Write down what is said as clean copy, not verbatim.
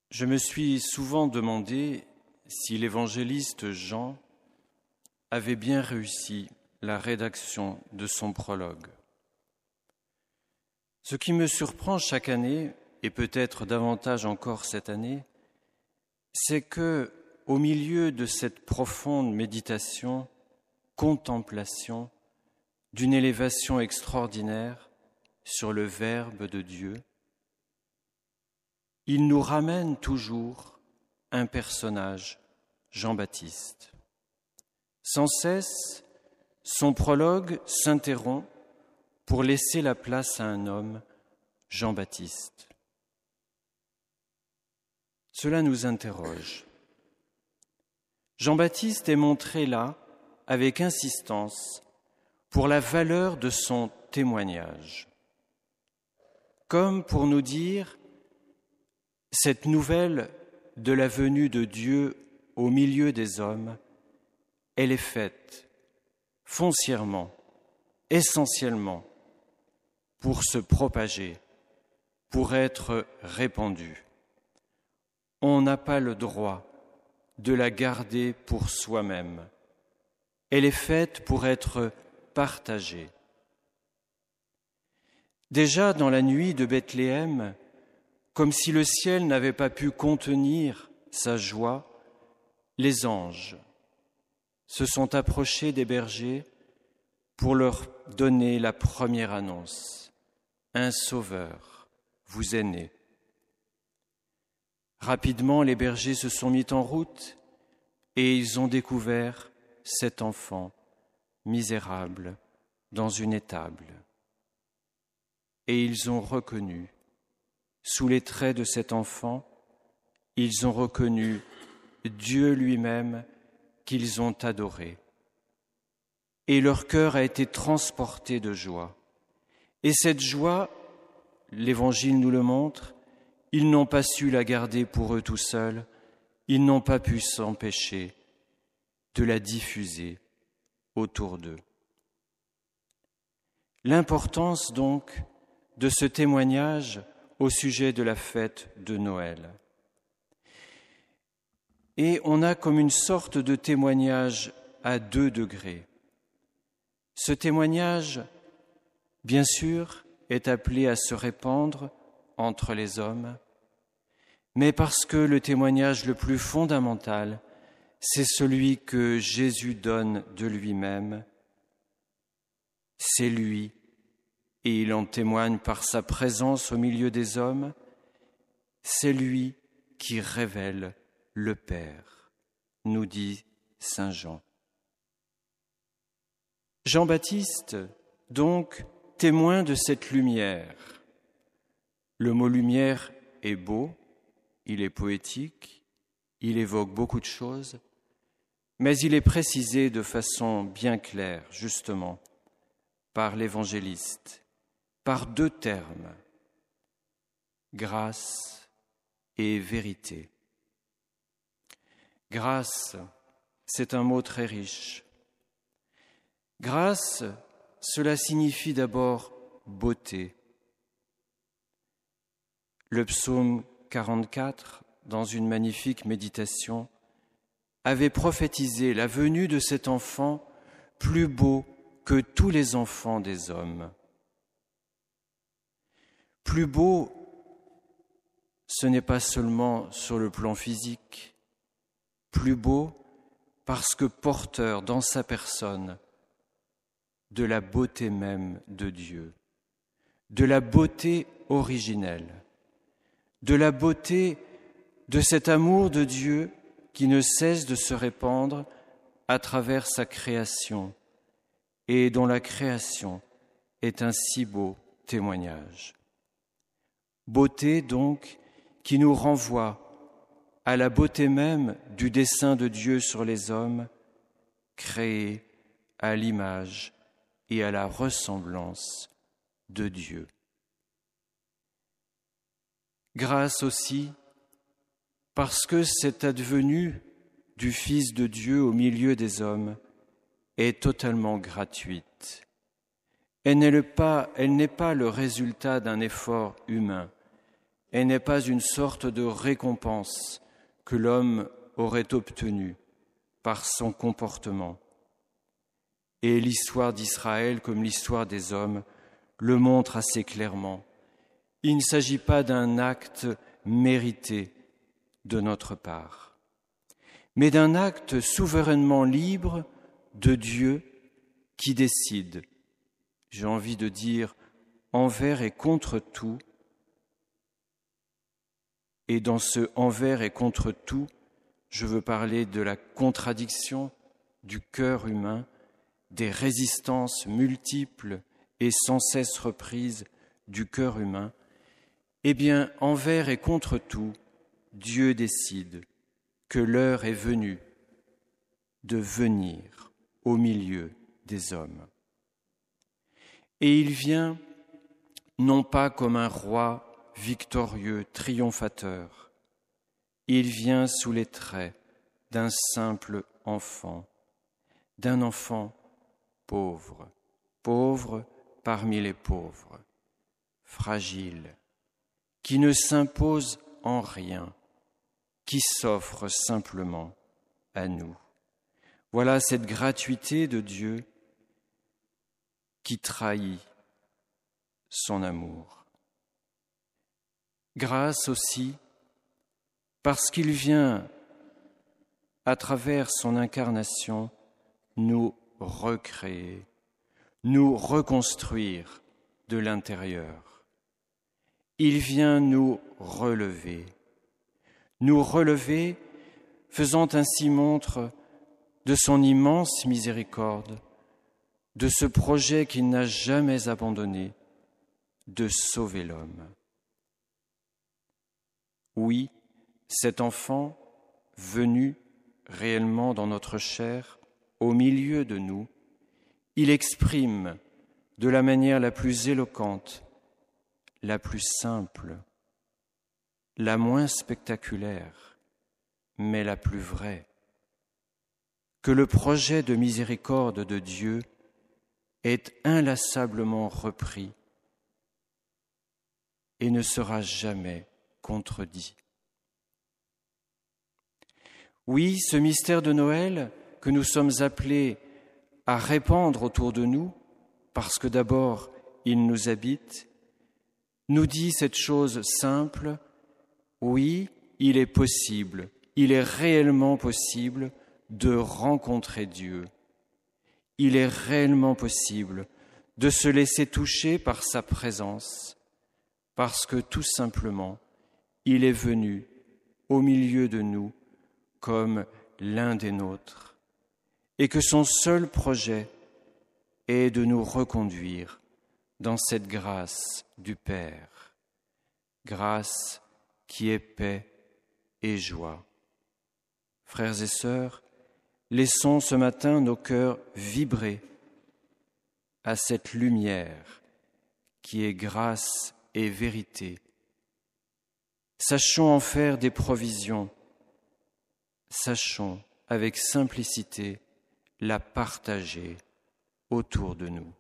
Je me suis souvent demandé si l'évangéliste Jean avait bien réussi la rédaction de son prologue. Ce qui me surprend chaque année, et peut-être davantage encore cette année, c'est que, au milieu de cette profonde méditation, contemplation, d'une élévation extraordinaire sur le Verbe de Dieu, il nous ramène toujours un personnage, Jean-Baptiste. Sans cesse, son prologue s'interrompt pour laisser la place à un homme, Jean-Baptiste. Cela nous interroge. Jean-Baptiste est montré là, avec insistance, pour la valeur de son témoignage, comme pour nous dire cette nouvelle de la venue de Dieu au milieu des hommes, elle est faite foncièrement, essentiellement, pour se propager, pour être répandue. On n'a pas le droit de la garder pour soi-même. Elle est faite pour être partagée. Déjà dans la nuit de Bethléem, comme si le ciel n'avait pas pu contenir sa joie, les anges se sont approchés des bergers pour leur donner la première annonce. Un sauveur vous est né. Rapidement, les bergers se sont mis en route et ils ont découvert cet enfant misérable dans une étable. Et ils ont reconnu, sous les traits de cet enfant, ils ont reconnu Dieu lui-même qu'ils ont adoré. Et leur cœur a été transporté de joie. Et cette joie, l'Évangile nous le montre, ils n'ont pas su la garder pour eux tout seuls, ils n'ont pas pu s'empêcher de la diffuser autour d'eux. L'importance donc de ce témoignage au sujet de la fête de Noël. Et on a comme une sorte de témoignage à 2 degrés. Ce témoignage, bien sûr, est appelé à se répandre entre les hommes, mais parce que le témoignage le plus fondamental, c'est celui que Jésus donne de lui-même. C'est lui, et il en témoigne par sa présence au milieu des hommes, c'est lui qui révèle le Père, nous dit saint Jean. Jean-Baptiste, donc, témoin de cette lumière. Le mot lumière est beau, il est poétique, il évoque beaucoup de choses, mais il est précisé de façon bien claire, justement, par l'évangéliste, par 2 termes, grâce et vérité. Grâce, c'est un mot très riche. Grâce, cela signifie d'abord beauté. Le psaume 44, dans une magnifique méditation, avait prophétisé la venue de cet enfant plus beau que tous les enfants des hommes. Plus beau, ce n'est pas seulement sur le plan physique, plus beau parce que porteur dans sa personne de la beauté même de Dieu, de la beauté originelle, de la beauté de cet amour de Dieu qui ne cesse de se répandre à travers sa création et dont la création est un si beau témoignage. Beauté donc qui nous renvoie à la beauté même du dessein de Dieu sur les hommes, créés à l'image et à la ressemblance de Dieu. Grâce aussi parce que cette advenue du Fils de Dieu au milieu des hommes est totalement gratuite. Elle n'est pas le résultat d'un effort humain, et n'est pas une sorte de récompense que l'homme aurait obtenue par son comportement. Et l'histoire d'Israël, comme l'histoire des hommes, le montre assez clairement. Il ne s'agit pas d'un acte mérité de notre part, mais d'un acte souverainement libre de Dieu qui décide, j'ai envie de dire, envers et contre tout. Et dans ce envers et contre tout, je veux parler de la contradiction du cœur humain, des résistances multiples et sans cesse reprises du cœur humain. Eh bien, envers et contre tout, Dieu décide que l'heure est venue de venir au milieu des hommes. Et il vient non pas comme un roi victorieux, triomphateur, il vient sous les traits d'un simple enfant, d'un enfant pauvre, pauvre parmi les pauvres, fragile, qui ne s'impose en rien, qui s'offre simplement à nous. Voilà cette gratuité de Dieu qui trahit son amour. Grâce aussi parce qu'il vient, à travers son incarnation, nous recréer, nous reconstruire de l'intérieur. Il vient nous relever faisant ainsi montre de son immense miséricorde, de ce projet qu'il n'a jamais abandonné, de sauver l'homme. Oui, cet enfant, venu réellement dans notre chair, au milieu de nous, il exprime de la manière la plus éloquente, la plus simple, la moins spectaculaire, mais la plus vraie, que le projet de miséricorde de Dieu est inlassablement repris et ne sera jamais contredit. Oui, ce mystère de Noël que nous sommes appelés à répandre autour de nous, parce que d'abord il nous habite, nous dit cette chose simple: oui, il est possible, il est réellement possible de rencontrer Dieu. Il est réellement possible de se laisser toucher par sa présence, parce que tout simplement, il est venu au milieu de nous comme l'un des nôtres, et que son seul projet est de nous reconduire dans cette grâce du Père, grâce qui est paix et joie. Frères et sœurs, laissons ce matin nos cœurs vibrer à cette lumière qui est grâce et vérité. Sachons en faire des provisions, sachons avec simplicité la partager autour de nous.